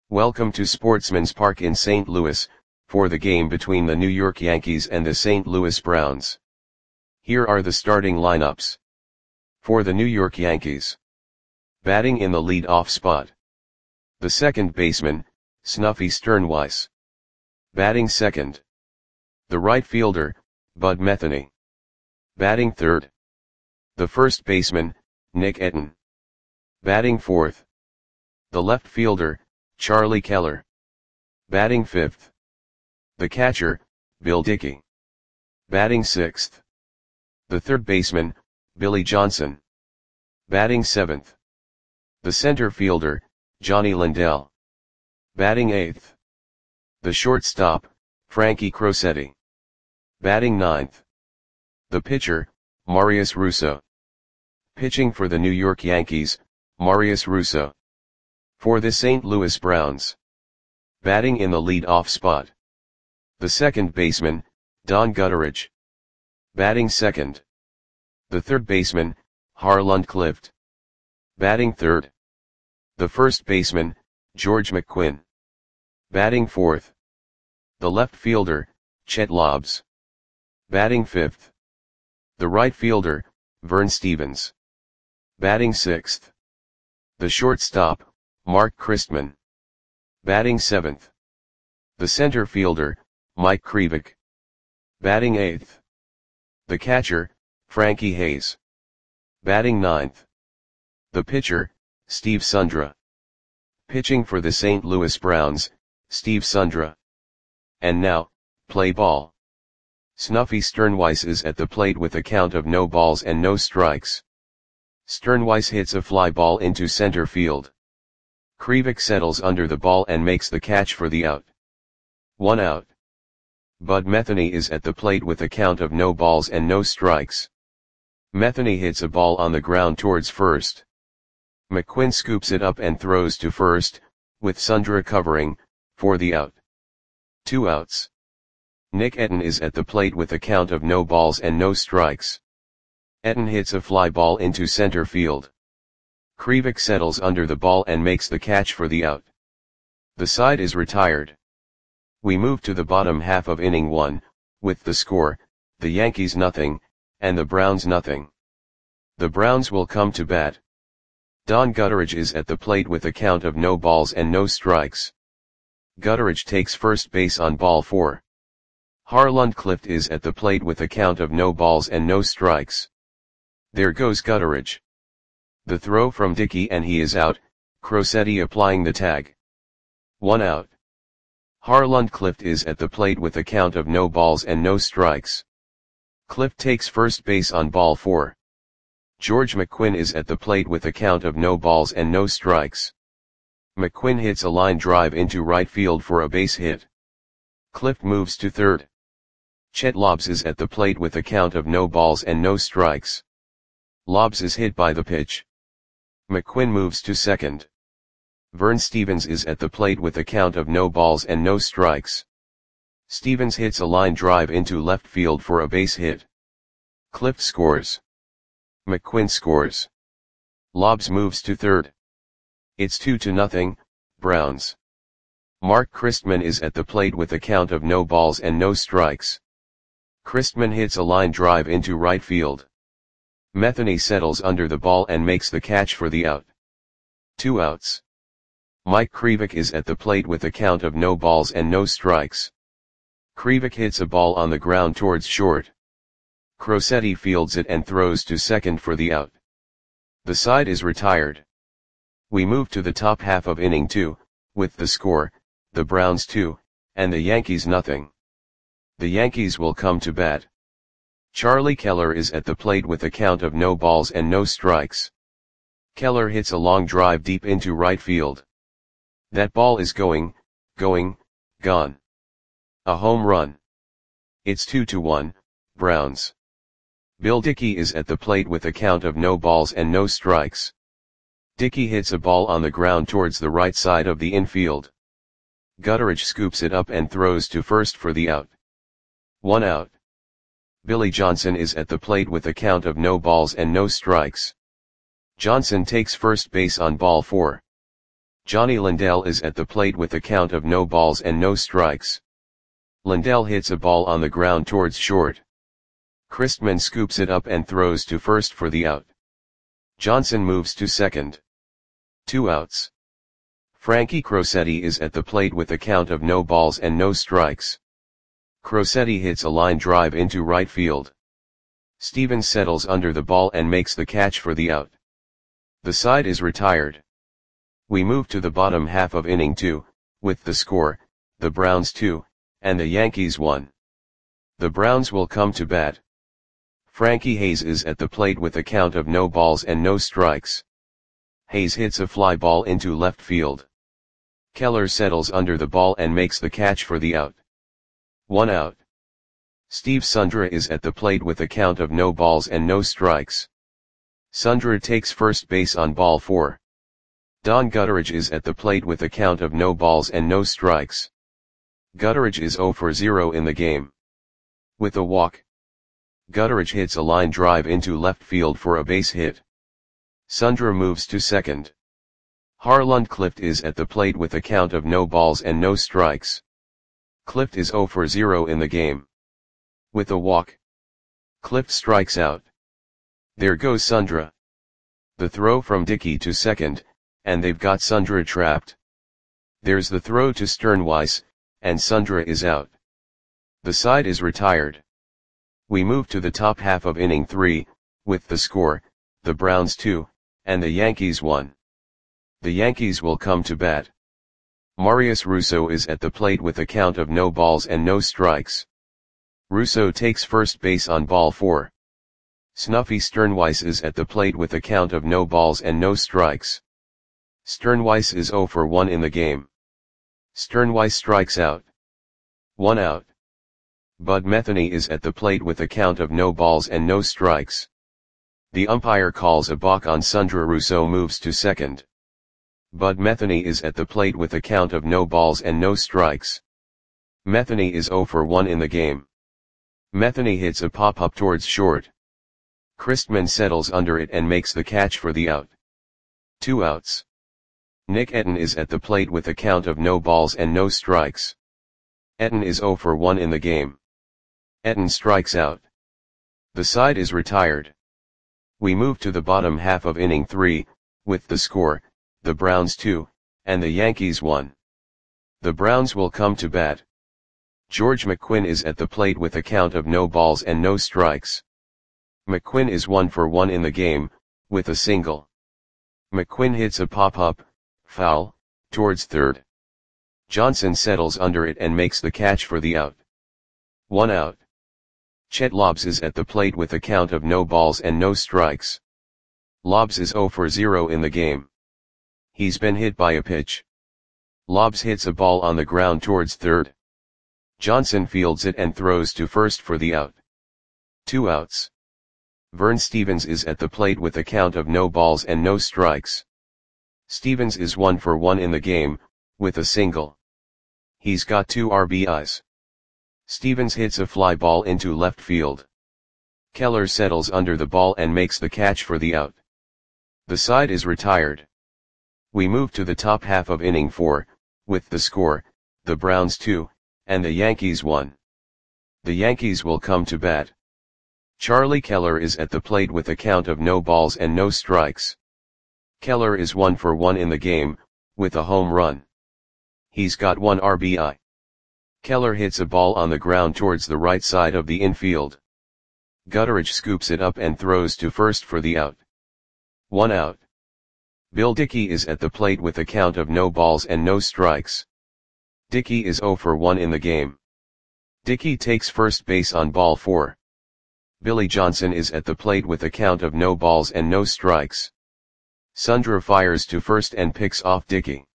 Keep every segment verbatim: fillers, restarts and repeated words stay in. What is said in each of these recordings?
Welcome to Sportsman's Park in Saint Louis, for the game between the New York Yankees and the Saint Louis Browns. Here are the starting lineups. For the New York Yankees. Batting in the lead-off spot. The second baseman, Snuffy Sternweiss. Batting second. The right fielder, Bud Metheny. Batting third. The first baseman, Nick Etten. Batting fourth. The left fielder, Charlie Keller. Batting fifth. The catcher, Bill Dickey. Batting sixth. The third baseman, Billy Johnson. Batting seventh. The center fielder, Johnny Lindell. Batting eighth. The shortstop, Frankie Crosetti. Batting ninth. The pitcher, Marius Russo. Pitching for the New York Yankees, Marius Russo. For the Saint Louis Browns. Batting in the lead-off spot. The second baseman, Don Gutteridge. Batting second. The third baseman, Harland Clift. Batting third. The first baseman, George McQuinn. Batting fourth. The left fielder, Chet Lobbs. Batting fifth. The right fielder, Vern Stevens. Batting sixth. The shortstop, Mark Christman. Batting seventh. The center fielder, Mike Krivik. Batting eighth. The catcher, Frankie Hayes. Batting ninth. The pitcher, Steve Sundra. Pitching for the Saint Louis Browns, Steve Sundra. And now, play ball. Snuffy Sternweiss is at the plate with a count of no balls and no strikes. Sternweiss hits a fly ball into center field. Krivik settles under the ball and makes the catch for the out. One out. Bud Metheny is at the plate with a count of no balls and no strikes. Metheny hits a ball on the ground towards first. McQuinn scoops it up and throws to first, with Sundra covering, for the out. Two outs. Nick Etten is at the plate with a count of no balls and no strikes. Etten hits a fly ball into center field. Krivik settles under the ball and makes the catch for the out. The side is retired. We move to the bottom half of inning one, with the score, the Yankees nothing, and the Browns nothing. The Browns will come to bat. Don Gutteridge is at the plate with a count of no balls and no strikes. Gutteridge takes first base on ball four. Harland Clift is at the plate with a count of no balls and no strikes. There goes Gutteridge. The throw from Dickey and he is out, Crosetti applying the tag. One out. Harland Clift is at the plate with a count of no balls and no strikes. Clift takes first base on ball four. George McQuinn is at the plate with a count of no balls and no strikes. McQuinn hits a line drive into right field for a base hit. Clift moves to third. Chet Lobbs is at the plate with a count of no balls and no strikes. Lobbs is hit by the pitch. McQuinn moves to second. Vern Stevens is at the plate with a count of no balls and no strikes. Stevens hits a line drive into left field for a base hit. Clift scores. McQuinn scores. Lobbs moves to third. It's two to nothing, Browns. Mark Christman is at the plate with a count of no balls and no strikes. Christman hits a line drive into right field. Metheny settles under the ball and makes the catch for the out. Two outs. Mike Krivik is at the plate with a count of no balls and no strikes. Krivik hits a ball on the ground towards short. Crosetti fields it and throws to second for the out. The side is retired. We move to the top half of inning two, with the score, the Browns two, and the Yankees nothing. The Yankees will come to bat. Charlie Keller is at the plate with a count of no balls and no strikes. Keller hits a long drive deep into right field. That ball is going, going, gone. A home run. It's two to one, Browns. Bill Dickey is at the plate with a count of no balls and no strikes. Dickey hits a ball on the ground towards the right side of the infield. Gutteridge scoops it up and throws to first for the out. One out. Billy Johnson is at the plate with a count of no balls and no strikes. Johnson takes first base on ball four. Johnny Lindell is at the plate with a count of no balls and no strikes. Lindell hits a ball on the ground towards short. Christman scoops it up and throws to first for the out. Johnson moves to second. Two outs. Frankie Crosetti is at the plate with a count of no balls and no strikes. Crosetti hits a line drive into right field. Stevens settles under the ball and makes the catch for the out. The side is retired. We move to the bottom half of inning two, with the score, the Browns two, and the Yankees one. The Browns will come to bat. Frankie Hayes is at the plate with a count of no balls and no strikes. Hayes hits a fly ball into left field. Keller settles under the ball and makes the catch for the out. One out. Steve Sundra is at the plate with a count of no balls and no strikes. Sundra takes first base on ball four. Don Gutteridge is at the plate with a count of no balls and no strikes. Gutteridge is zero for zero in the game. With a walk, Gutteridge hits a line drive into left field for a base hit. Sundra moves to second. Harland Clift is at the plate with a count of no balls and no strikes. Clift is zero for zero in the game. With a walk, Clift strikes out. There goes Sundra. The throw from Dickey to second, and they've got Sundra trapped. There's the throw to Sternweiss, and Sundra is out. The side is retired. We move to the top half of inning three, with the score, the Browns two, and the Yankees one. The Yankees will come to bat. Marius Russo is at the plate with a count of no balls and no strikes. Russo takes first base on ball four. Snuffy Sternweiss is at the plate with a count of no balls and no strikes. Sternweiss is zero for one in the game. Sternweiss strikes out. One out. Bud Metheny is at the plate with a count of no balls and no strikes. The umpire calls a balk on Sundra. Russo moves to second. Bud Metheny is at the plate with a count of no balls and no strikes. Metheny is zero for one in the game. Metheny hits a pop-up towards short. Christman settles under it and makes the catch for the out. Two outs. Nick Etten is at the plate with a count of no balls and no strikes. Etten is zero for one in the game. Etten strikes out. The side is retired. We move to the bottom half of inning three, with the score, the Browns two, and the Yankees one. The Browns will come to bat. George McQuinn is at the plate with a count of no balls and no strikes. McQuinn is one for one in the game, with a single. McQuinn hits a pop-up, foul, towards third. Johnson settles under it and makes the catch for the out. One out. Chet Lobbs is at the plate with a count of no balls and no strikes. Lobbs is zero for zero in the game. He's been hit by a pitch. Lobbs hits a ball on the ground towards third. Johnson fields it and throws to first for the out. Two outs. Vern Stevens is at the plate with a count of no balls and no strikes. Stevens is one for one in the game, with a single. He's got two R B Is. Stevens hits a fly ball into left field. Keller settles under the ball and makes the catch for the out. The side is retired. We move to the top half of inning four, with the score, the Browns two, and the Yankees one. The Yankees will come to bat. Charlie Keller is at the plate with a count of no balls and no strikes. Keller is one for one in the game, with a home run. He's got one R B I. Keller hits a ball on the ground towards the right side of the infield. Gutteridge scoops it up and throws to first for the out. One out. Bill Dickey is at the plate with a count of no balls and no strikes. Dickey is zero for one in the game. Dickey takes first base on ball four. Billy Johnson is at the plate with a count of no balls and no strikes. Sundra fires to first and picks off Dickey.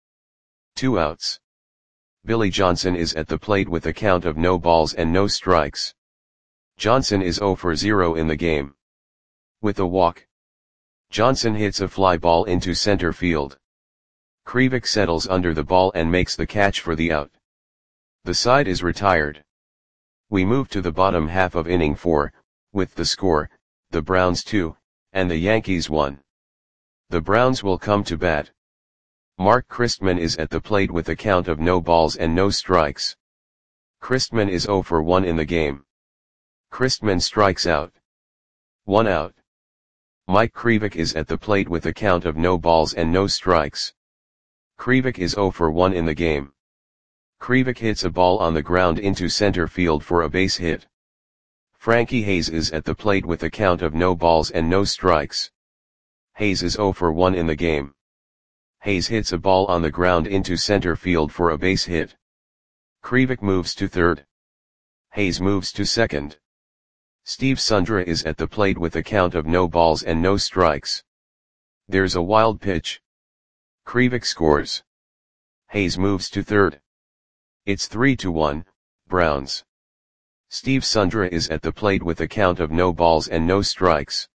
Two outs. Billy Johnson is at the plate with a count of no balls and no strikes. Johnson is zero for zero in the game. With a walk, Johnson hits a fly ball into center field. Krivik settles under the ball and makes the catch for the out. The side is retired. We move to the bottom half of inning four, with the score, the Browns two, and the Yankees one. The Browns will come to bat. Mark Christman is at the plate with a count of no balls and no strikes. Christman is zero for one in the game. Christman strikes out. One out. Mike Krivik is at the plate with a count of no balls and no strikes. Krivik is zero for one in the game. Krivik hits a ball on the ground into center field for a base hit. Frankie Hayes is at the plate with a count of no balls and no strikes. Hayes is zero for one in the game. Hayes hits a ball on the ground into center field for a base hit. Krivik moves to third. Hayes moves to second. Steve Sundra is at the plate with a count of no balls and no strikes. There's a wild pitch. Krivik scores. Hayes moves to third. It's three to one, Browns. Steve Sundra is at the plate with a count of no balls and no strikes.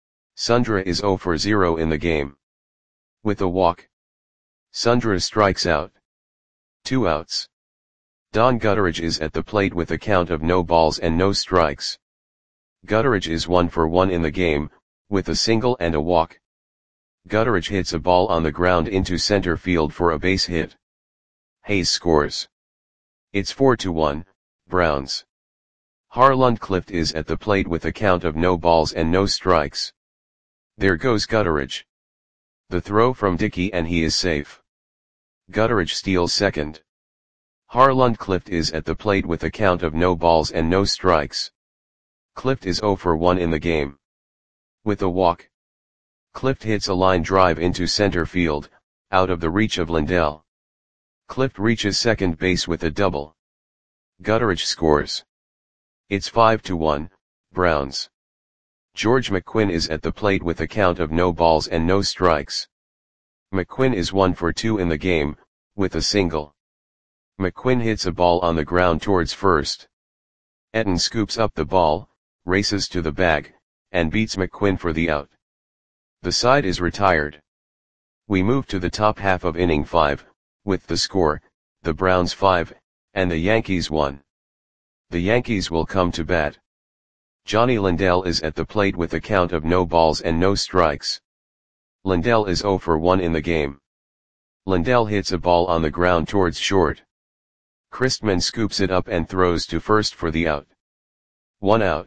Sundra is zero for zero in the game. With a walk. Sundra strikes out. Two outs. Don Gutteridge is at the plate with a count of no balls and no strikes. Gutteridge is one for one in the game, with a single and a walk. Gutteridge hits a ball on the ground into center field for a base hit. Hayes scores. It's four to one, Browns. Harlan Clift is at the plate with a count of no balls and no strikes. There goes Gutteridge. The throw from Dickey and he is safe. Gutteridge steals second. Harlan Clift is at the plate with a count of no balls and no strikes. Clift is zero for one in the game. With a walk. Clift hits a line drive into center field, out of the reach of Lindell. Clift reaches second base with a double. Gutteridge scores. It's five to one, Browns. George McQuinn is at the plate with a count of no balls and no strikes. McQuinn is one for two in the game, with a single. McQuinn hits a ball on the ground towards first. Etten scoops up the ball, races to the bag, and beats McQuinn for the out. The side is retired. We move to the top half of inning five, with the score, the Browns five, and the Yankees one. The Yankees will come to bat. Johnny Lindell is at the plate with a count of no balls and no strikes. Lindell is zero for one in the game. Lindell hits a ball on the ground towards short. Christman scoops it up and throws to first for the out. One out.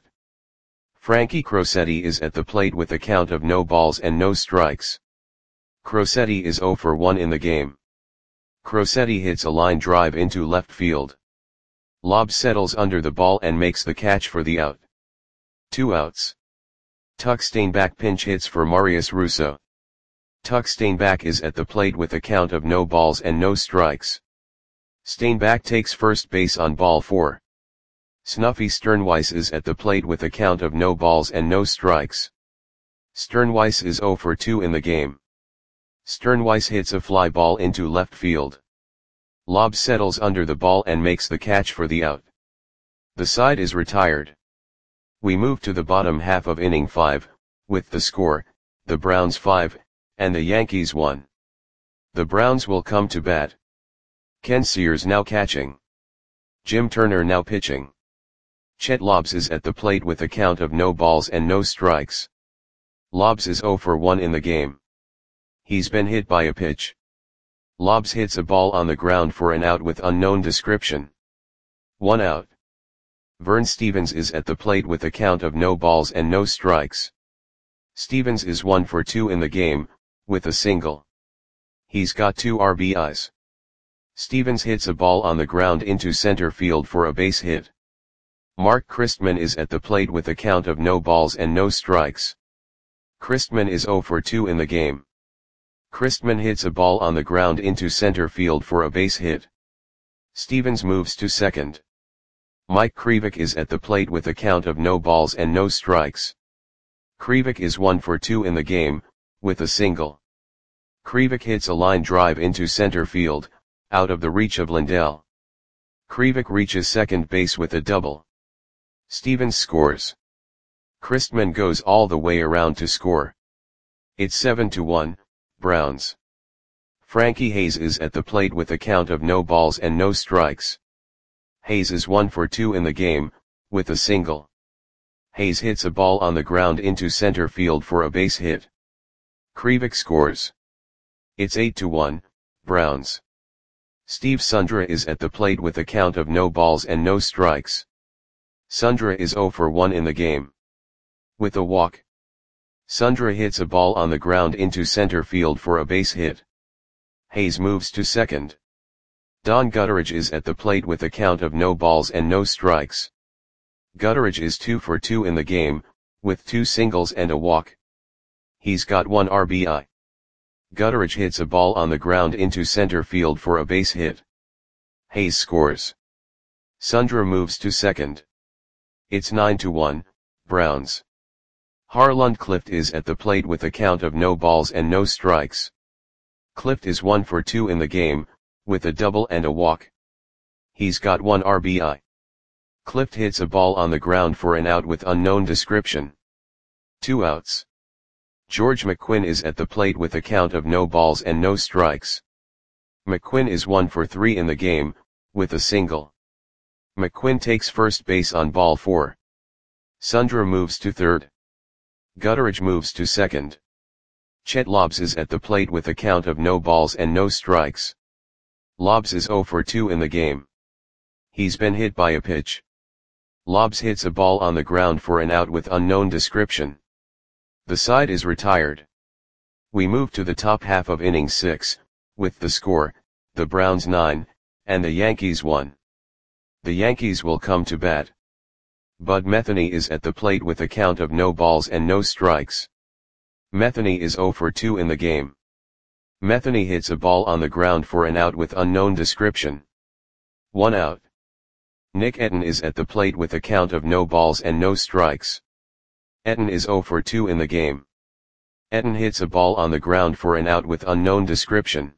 Frankie Crosetti is at the plate with a count of no balls and no strikes. Crosetti is zero for one in the game. Crosetti hits a line drive into left field. Lob settles under the ball and makes the catch for the out. Two outs. Tuck Steinbach pinch hits for Marius Russo. Tuck Steinbach is at the plate with a count of no balls and no strikes. Steinbach takes first base on ball four. Snuffy Sternweiss is at the plate with a count of no balls and no strikes. Sternweiss is zero for two in the game. Sternweiss hits a fly ball into left field. Lob settles under the ball and makes the catch for the out. The side is retired. We move to the bottom half of inning five, with the score, the Browns five, and the Yankees one. The Browns will come to bat. Ken Sears now catching. Jim Turner now pitching. Chet Lobbs is at the plate with a count of no balls and no strikes. Lobbs is zero for one in the game. He's been hit by a pitch. Lobbs hits a ball on the ground for an out with unknown description. One out. Vern Stevens is at the plate with a count of no balls and no strikes. Stevens is one for two in the game, with a single. He's got two R B Is. Stevens hits a ball on the ground into center field for a base hit. Mark Christman is at the plate with a count of no balls and no strikes. Christman is zero for two in the game. Christman hits a ball on the ground into center field for a base hit. Stevens moves to second. Mike Krivik is at the plate with a count of no balls and no strikes. Krivik is one for two in the game, with a single. Krivik hits a line drive into center field, out of the reach of Lindell. Krivik reaches second base with a double. Stevens scores. Christman goes all the way around to score. It's seven to one, Browns. Frankie Hayes is at the plate with a count of no balls and no strikes. Hayes is one for two in the game, with a single. Hayes hits a ball on the ground into center field for a base hit. Krivik scores. It's eight to one, Browns. Steve Sundra is at the plate with a count of no balls and no strikes. Sundra is zero for one in the game. With a walk, Sundra hits a ball on the ground into center field for a base hit. Hayes moves to second. Don Gutteridge is at the plate with a count of no balls and no strikes. Gutteridge is two for two in the game, with two singles and a walk. He's got one R B I. Gutteridge hits a ball on the ground into center field for a base hit. Hayes scores. Sundra moves to second. It's nine to one, Browns. Harlund Clift is at the plate with a count of no balls and no strikes. Clift is one for two in the game, with a double and a walk. He's got one R B I. Clift hits a ball on the ground for an out with unknown description. Two outs. George McQuinn is at the plate with a count of no balls and no strikes. McQuinn is one for three in the game, with a single. McQuinn takes first base on ball four. Sundra moves to third. Gutteridge moves to second. Chet Lobbs is at the plate with a count of no balls and no strikes. Lobbs is zero for two in the game. He's been hit by a pitch. Lobbs hits a ball on the ground for an out with unknown description. The side is retired. We move to the top half of inning six, with the score, the Browns nine, and the Yankees one. The Yankees will come to bat. Bud Metheny is at the plate with a count of no balls and no strikes. Metheny is zero for two in the game. Metheny hits a ball on the ground for an out with unknown description. One out. Nick Etten is at the plate with a count of no balls and no strikes. Etten is zero for two in the game. Etten hits a ball on the ground for an out with unknown description.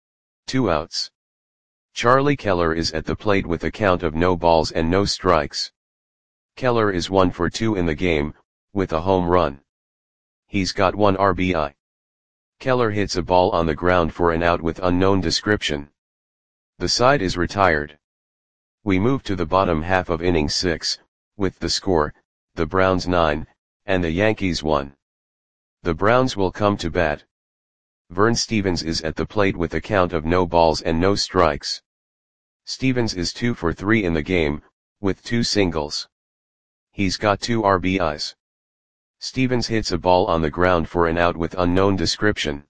Two outs. Charlie Keller is at the plate with a count of no balls and no strikes. Keller is one for two in the game, with a home run. He's got one R B I. Keller hits a ball on the ground for an out with unknown description. The side is retired. We move to the bottom half of inning six, with the score, the Browns nine, and the Yankees one. The Browns will come to bat. Vern Stevens is at the plate with a count of no balls and no strikes. Stevens is two for three in the game, with two singles. He's got two R B Is. Stevens hits a ball on the ground for an out with unknown description.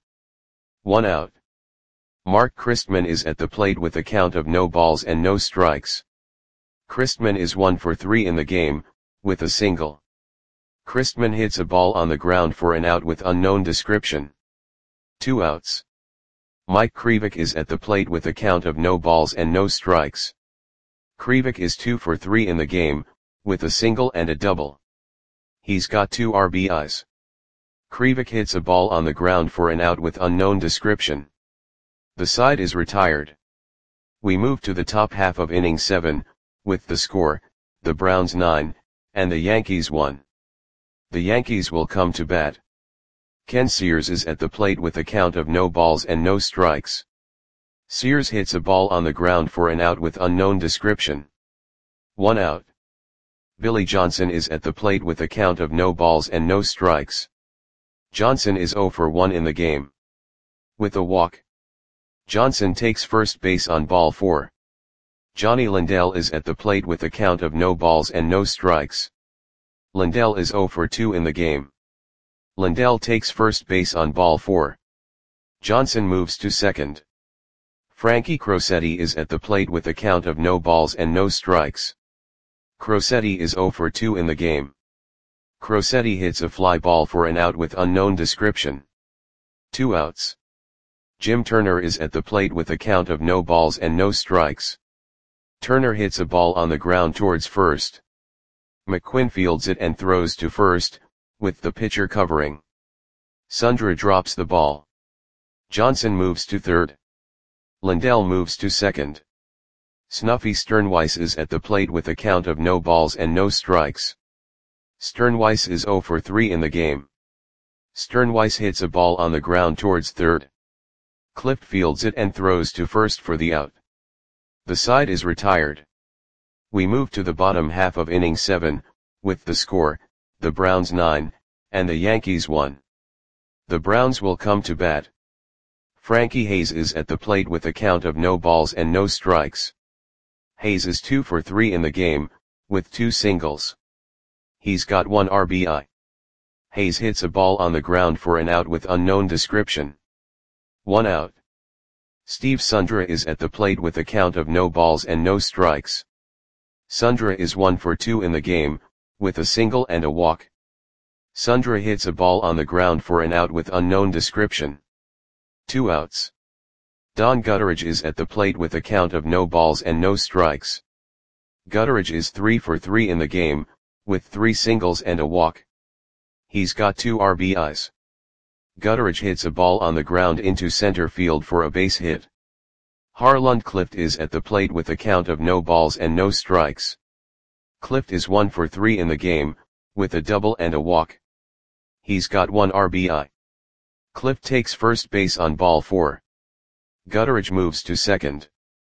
One out. Mark Christman is at the plate with a count of no balls and no strikes. Christman is one for three in the game, with a single. Christman hits a ball on the ground for an out with unknown description. Two outs. Mike Krivik is at the plate with a count of no balls and no strikes. Krivik is two for three in the game, with a single and a double. He's got two R B Is. Krivik hits a ball on the ground for an out with unknown description. The side is retired. We move to the top half of inning seven, with the score, the Browns nine, and the Yankees one. The Yankees will come to bat. Ken Sears is at the plate with a count of no balls and no strikes. Sears hits a ball on the ground for an out with unknown description. One out. Billy Johnson is at the plate with a count of no balls and no strikes. Johnson is zero for one in the game. With a walk, Johnson takes first base on ball four. Johnny Lindell is at the plate with a count of no balls and no strikes. Lindell is zero for two in the game. Lindell takes first base on ball four. Johnson moves to second. Frankie Crosetti is at the plate with a count of no balls and no strikes. Crosetti is zero for two in the game. Crosetti hits a fly ball for an out with unknown description. Two outs. Jim Turner is at the plate with a count of no balls and no strikes. Turner hits a ball on the ground towards first. McQuinn fields it and throws to first, with the pitcher covering. Sundra drops the ball. Johnson moves to third. Lindell moves to second. Snuffy Sternweiss is at the plate with a count of no balls and no strikes. Sternweiss is zero for three in the game. Sternweiss hits a ball on the ground towards third. Clift fields it and throws to first for the out. The side is retired. We move to the bottom half of inning seven, with the score, the Browns nine, and the Yankees one. The Browns will come to bat. Frankie Hayes is at the plate with a count of no balls and no strikes. Hayes is two for three in the game, with two singles. He's got one R B I. Hayes hits a ball on the ground for an out with unknown description. One out. Steve Sundra is at the plate with a count of no balls and no strikes. Sundra is one for two in the game, with a single and a walk. Sundra hits a ball on the ground for an out with unknown description. Two outs. Don Gutteridge is at the plate with a count of no balls and no strikes. Gutteridge is three for three in the game, with three singles and a walk. He's got two R B Is. Gutteridge hits a ball on the ground into center field for a base hit. Harland Clift is at the plate with a count of no balls and no strikes. Clift is one for three in the game, with a double and a walk. He's got one R B I. Clift takes first base on ball four. Gutteridge moves to second.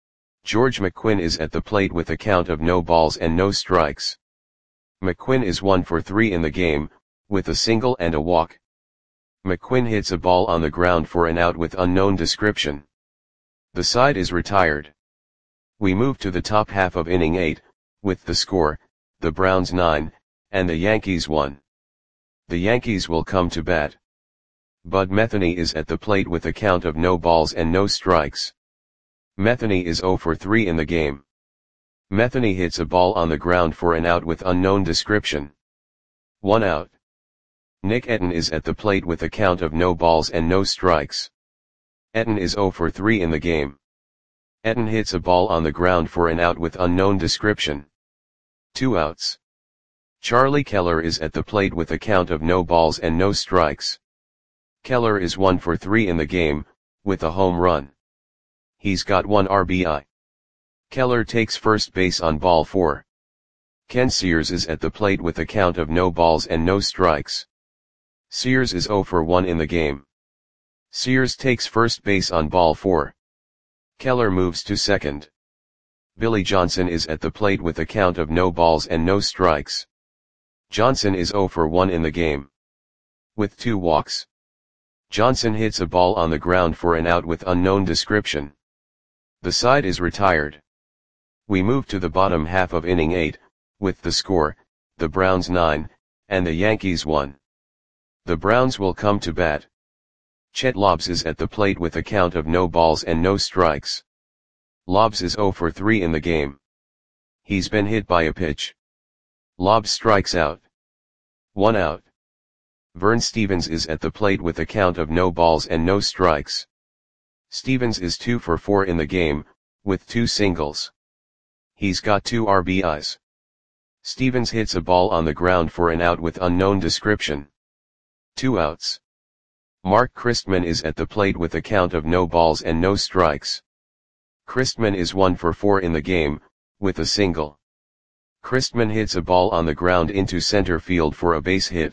George McQuinn is at the plate with a count of no balls and no strikes. McQuinn is one for three in the game, with a single and a walk. McQuinn hits a ball on the ground for an out with unknown description. The side is retired. We move to the top half of inning eight, with the score, the Browns nine, and the Yankees one. The Yankees will come to bat. Bud Metheny is at the plate with a count of no balls and no strikes. Metheny is zero for three in the game. Metheny hits a ball on the ground for an out with unknown description. One out. Nick Etten is at the plate with a count of no balls and no strikes. Etten is zero for three in the game. Etten hits a ball on the ground for an out with unknown description. Two outs. Charlie Keller is at the plate with a count of no balls and no strikes. Keller is one for three in the game, with a home run. He's got one R B I. Keller takes first base on ball four. Ken Sears is at the plate with a count of no balls and no strikes. Sears is zero for one in the game. Sears takes first base on ball four. Keller moves to second. Billy Johnson is at the plate with a count of no balls and no strikes. Johnson is zero for one in the game. With two walks. Johnson hits a ball on the ground for an out with unknown description. The side is retired. We move to the bottom half of inning eight, with the score, the Browns nine, and the Yankees one. The Browns will come to bat. Chet Lobbs is at the plate with a count of no balls and no strikes. Lobbs is zero for three in the game. He's been hit by a pitch. Lobbs strikes out. One out. Vern Stevens is at the plate with a count of no balls and no strikes. Stevens is two for four in the game, with two singles. He's got two R B Is. Stevens hits a ball on the ground for an out with unknown description. Two outs. Mark Christman is at the plate with a count of no balls and no strikes. Christman is one for four in the game, with a single. Christman hits a ball on the ground into center field for a base hit.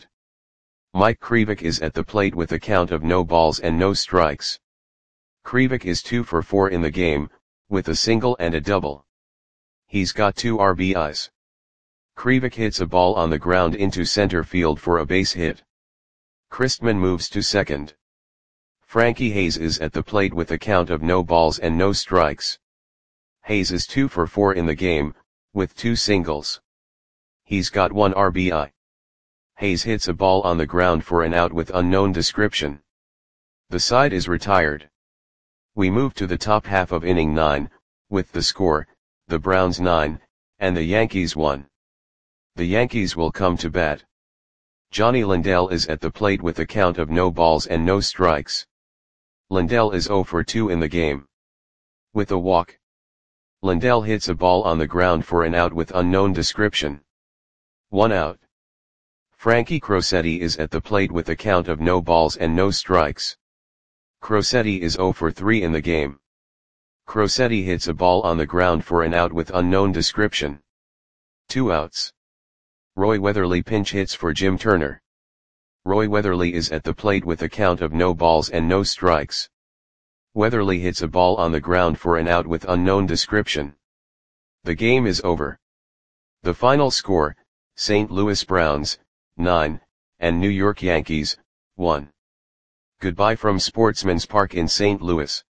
Mike Krivik is at the plate with a count of no balls and no strikes. Krivik is two for four in the game, with a single and a double. He's got two R B Is. Krivik hits a ball on the ground into center field for a base hit. Christman moves to second. Frankie Hayes is at the plate with a count of no balls and no strikes. Hayes is two for four in the game, with two singles. He's got one R B I. Hayes hits a ball on the ground for an out with unknown description. The side is retired. We move to the top half of inning nine, with the score, the Browns nine, and the Yankees one. The Yankees will come to bat. Johnny Lindell is at the plate with a count of no balls and no strikes. Lindell is zero for two in the game. With a walk. Lindell hits a ball on the ground for an out with unknown description. One out. Frankie Crosetti is at the plate with a count of no balls and no strikes. Crosetti is zero for three in the game. Crosetti hits a ball on the ground for an out with unknown description. Two outs. Roy Weatherly pinch hits for Jim Turner. Roy Weatherly is at the plate with a count of no balls and no strikes. Weatherly hits a ball on the ground for an out with unknown description. The game is over. The final score, Saint Louis Browns, nine, and New York Yankees, one. Goodbye from Sportsman's Park in Saint Louis.